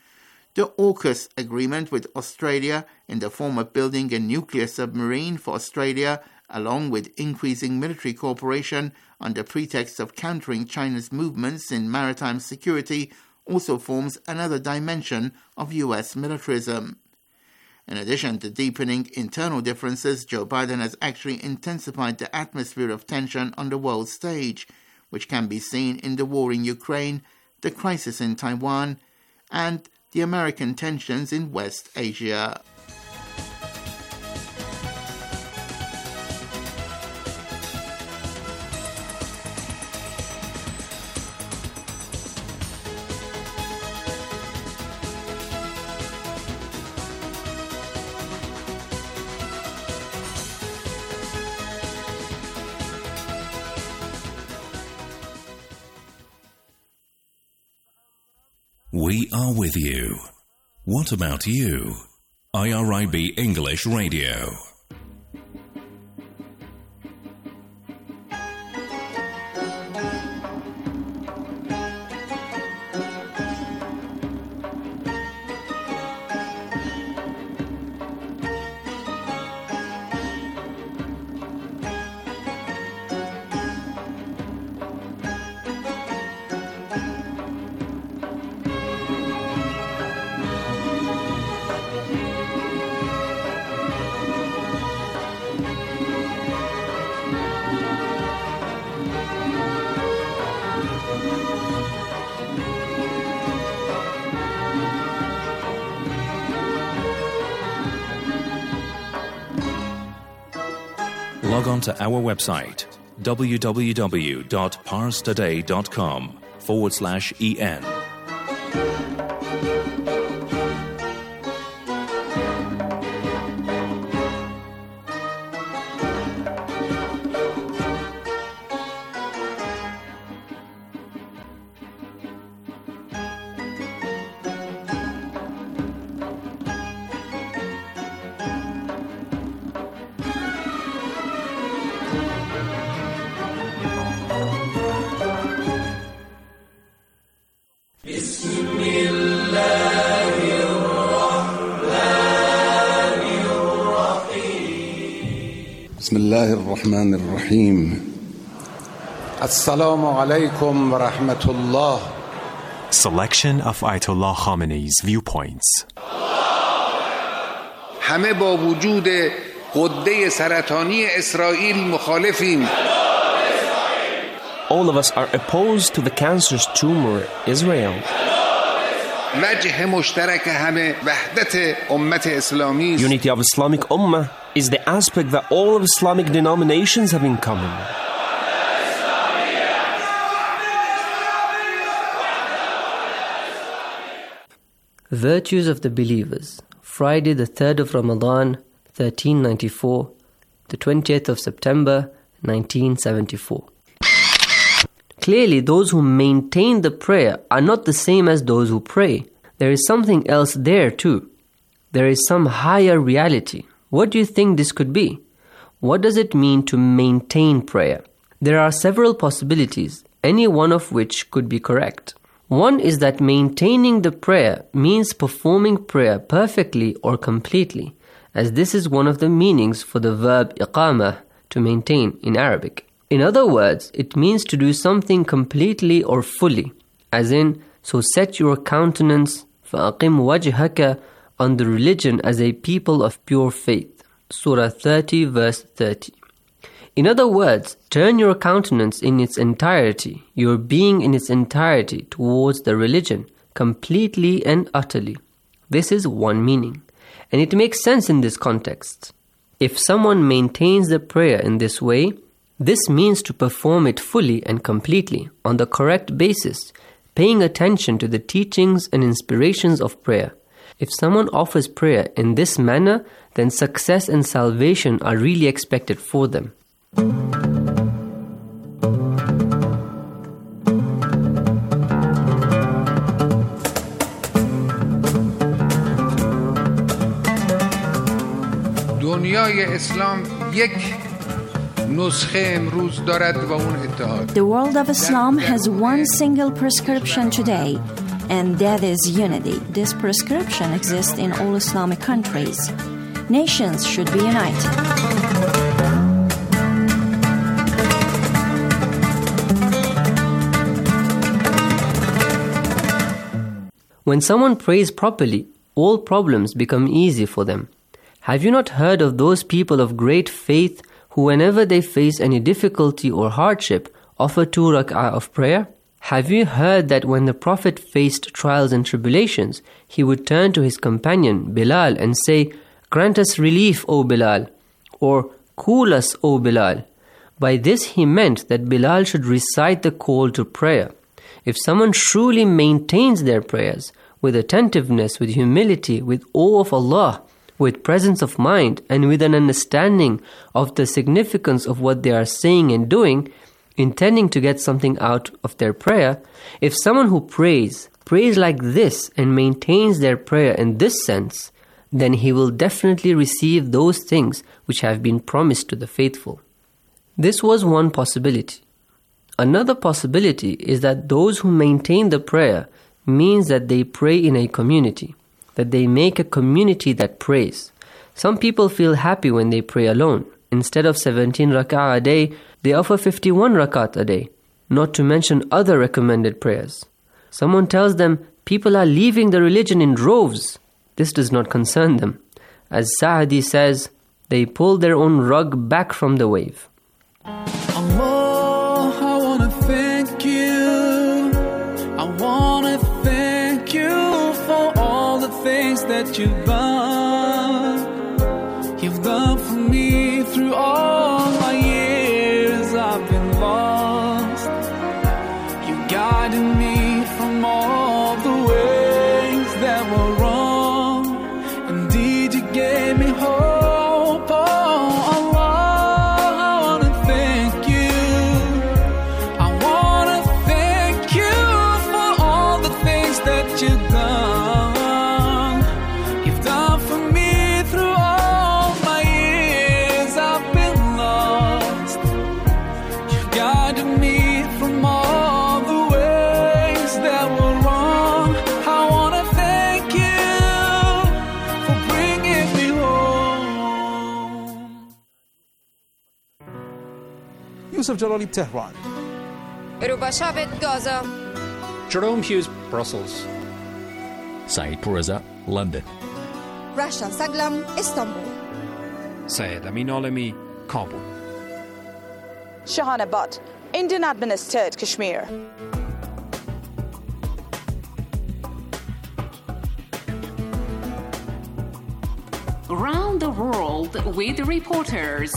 S11: The AUKUS agreement with Australia, in the form of building a nuclear submarine for Australia, along with increasing military cooperation under pretext of countering China's movements in maritime security, also forms another dimension of U S militarism. In addition to deepening internal differences, Joe Biden has actually intensified the atmosphere of tension on the world stage, which can be seen in the war in Ukraine, the crisis in Taiwan, and the American tensions in West Asia.
S10: We are with you. What about you? I R I B English Radio. Log on to our website, www.parstoday.com forward slash en.
S14: بسم الله الرحمن الرحيم السلام عليكم ورحمة الله.
S15: Selection of Ayatollah Khamenei's viewpoints.
S14: همه با وجود غده سرطانی اسرائیل مخالفیم.
S16: All of us are opposed to the cancerous tumor Israel.
S14: وجه مشترک همه وحدت امت اسلامی.
S16: Unity of Islamic Ummah is the aspect that all of Islamic denominations have in common.
S17: Virtues of the Believers. Friday the third of Ramadan, thirteen ninety-four, the twentieth of September, nineteen seventy-four. Clearly, those who maintain the prayer are not the same as those who pray. There is something else there too. There is some higher reality. What do you think this could be? What does it mean to maintain prayer? There are several possibilities, any one of which could be correct. One is that maintaining the prayer means performing prayer perfectly or completely, as this is one of the meanings for the verb iqamah, to maintain in Arabic. In other words, it means to do something completely or fully, as in, so set your countenance فَأَقِمْ وَجْهَكَ on the religion as a people of pure faith. Surah thirty, verse thirty. In other words, turn your countenance in its entirety, your being in its entirety towards the religion, completely and utterly. This is one meaning, and it makes sense in this context. If someone maintains the prayer in this way, this means to perform it fully and completely, on the correct basis, paying attention to the teachings and inspirations of prayer. If someone offers prayer in this manner, then success and salvation are really expected for them.
S14: دنیای اسلام یک نسخه امروز دارد و اون اتحاد.
S5: The world of Islam has one single prescription today, and that is unity. This prescription exists in all Islamic countries. Nations should be united.
S17: When someone prays properly, all problems become easy for them. Have you not heard of those people of great faith who, whenever they face any difficulty or hardship, offer two rak'ah of prayer? Have you heard that when the Prophet faced trials and tribulations, he would turn to his companion Bilal and say, "Grant us relief, O Bilal," or "Cool us, O Bilal"? By this he meant that Bilal should recite the call to prayer. If someone truly maintains their prayers with attentiveness, with humility, with awe of Allah, with presence of mind, and with an understanding of the significance of what they are saying and doing, intending to get something out of their prayer, if someone who prays, prays like this and maintains their prayer in this sense, then he will definitely receive those things which have been promised to the faithful. This was one possibility. Another possibility is that those who maintain the prayer means that they pray in a community, that they make a community that prays. Some people feel happy when they pray alone. Instead of seventeen rak'ah a day, they offer fifty-one rakat a day, not to mention other recommended prayers. Someone tells them people are leaving the religion in droves. This does not concern them. As Sa'di says, they pull their own rug back from the wave.
S18: Allah, I want to thank you. I want to thank you for all the things that you've done. You've done for me through all my years I've been lost. You guided me from all the ways that were wrong. Indeed, you gave me hope. You've done
S19: Yusuf Jalali, Tehran.
S20: Rubashavit, Gaza.
S21: Jerome Hughes, Brussels.
S22: Saeed Pourreza, London.
S20: Rasha Saglam, Istanbul.
S21: Syed Amin Alami, Kabul.
S23: Shahana Butt, Indian administered Kashmir.
S24: Around the world with reporters.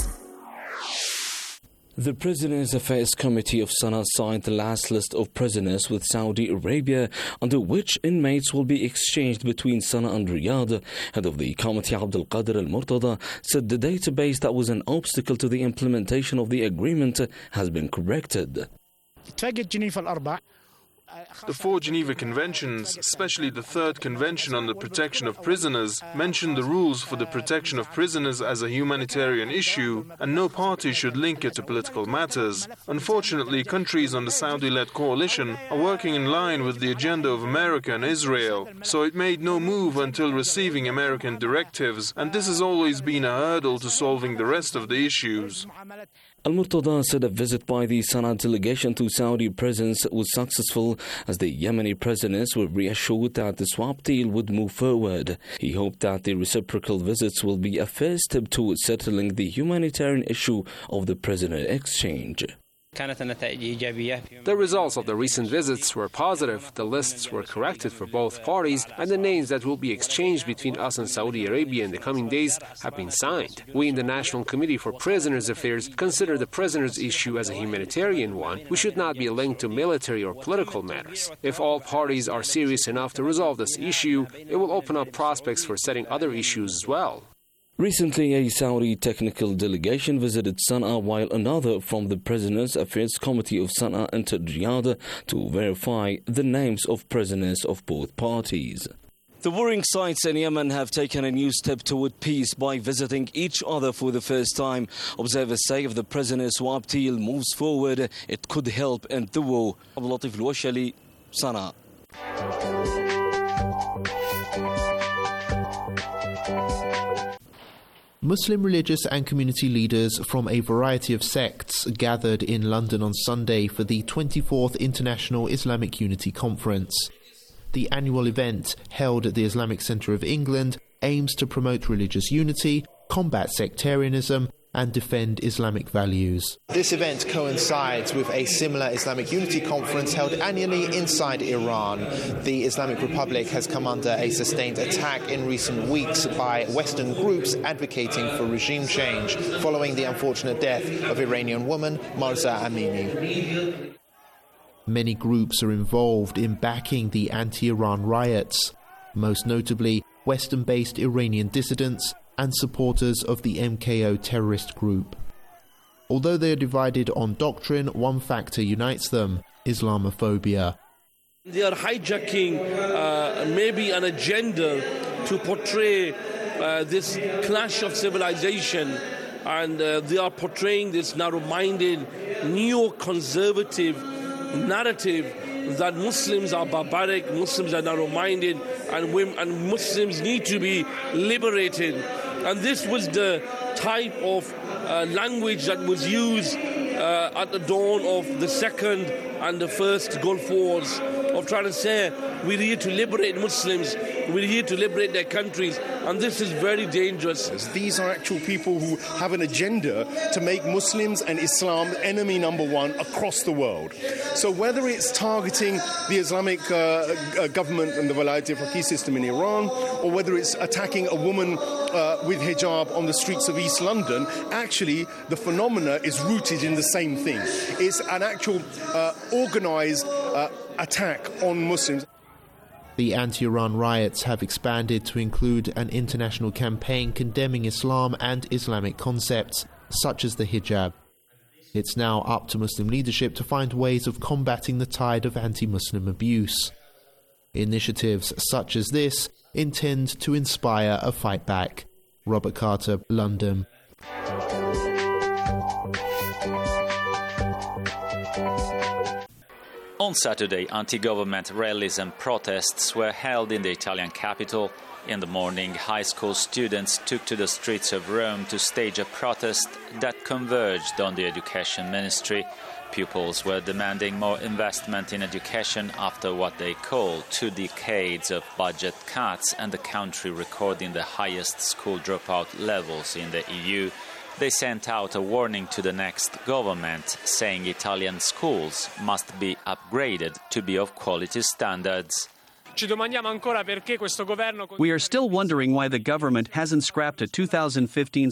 S25: The Prisoners' Affairs Committee of Sana'a signed the last list of prisoners with Saudi Arabia, under which inmates will be exchanged between Sana'a and Riyadh. Head of the committee, Abdul Qadir Al-Murtada, said the database that was an obstacle to the implementation of the agreement has been corrected.
S26: The four Geneva Conventions, especially the Third Convention on the Protection of Prisoners, mention the rules for the protection of prisoners as a humanitarian issue, and no party should link it to political matters. Unfortunately, countries on the Saudi-led coalition are working in line with the agenda of America and Israel, so it made no move until receiving American directives, and this has always been a hurdle to solving the rest of the issues.
S25: Al-Murtada said a visit by the Sana'a delegation to Saudi prisons was successful as the Yemeni prisoners were reassured that the swap deal would move forward. He hoped that the reciprocal visits will be a first step towards settling the humanitarian issue of the prisoner exchange.
S21: The results of the recent visits were positive. The lists were corrected for both parties, and the names that will be exchanged between us and Saudi Arabia in the coming days have been signed. We in the National Committee for Prisoners' Affairs consider the prisoners' issue as a humanitarian one. We should not be linked to military or political matters. If all parties are serious enough to resolve this issue, it will open up prospects for setting other issues as well.
S25: Recently, a Saudi technical delegation visited Sana'a while another from the Prisoners' Affairs Committee of Sana'a entered Riyadh to verify the names of prisoners of both parties. The warring sides in Yemen have taken a new step toward peace by visiting each other for the first time. Observers say if the prisoner swap deal moves forward, it could help end the war. Abdul Latif Al-Washali, Sana'a.
S27: Muslim religious and community leaders from a variety of sects gathered in London on Sunday for the twenty-fourth International Islamic Unity Conference. The annual event, held at the Islamic Centre of England, aims to promote religious unity, combat sectarianism, and defend Islamic values.
S28: This event coincides with a similar Islamic Unity Conference held annually inside Iran. The Islamic Republic has come under a sustained attack in recent weeks by Western groups advocating for regime change, following the unfortunate death of Iranian woman Mahsa Amini.
S27: Many groups are involved in backing the anti-Iran riots, most notably Western-based Iranian dissidents and supporters of the M K O terrorist group. Although they are divided on doctrine, one factor unites them: Islamophobia.
S29: They are hijacking uh, maybe an agenda to portray uh, this clash of civilization, and uh, they are portraying this narrow-minded, neo-conservative narrative that Muslims are barbaric, Muslims are narrow-minded, and, women, and Muslims need to be liberated. And this was the type of uh, language that was used uh, at the dawn of the second and the first Gulf Wars, of trying to say we're here to liberate Muslims, we're here to liberate their countries, and this is very dangerous.
S30: These are actual people who have an agenda to make Muslims and Islam enemy number one across the world. So whether it's targeting the Islamic uh, uh, government and the Walayat al-Faqih system in Iran, or whether it's attacking a woman uh, with hijab on the streets of East London, actually the phenomena is rooted in the same thing. It's an actual uh, organised uh, attack on Muslims.
S27: The anti-Iran riots have expanded to include an international campaign condemning Islam and Islamic concepts, such as the hijab. It's now up to Muslim leadership to find ways of combating the tide of anti-Muslim abuse. Initiatives such as this intend to inspire a fight back. Robert Carter, London.
S31: On Saturday, anti-government rallies and protests were held in the Italian capital.
S1: In the morning, high school students took to the streets of Rome to stage a protest that converged on the education ministry. Pupils were demanding more investment in education after what they call two decades of budget cuts and the country recording the highest school dropout levels in the E U. They sent out a warning to the next government, saying Italian schools must be upgraded to be of quality standards.
S2: We are still wondering why the government hasn't scrapped a two thousand fifteen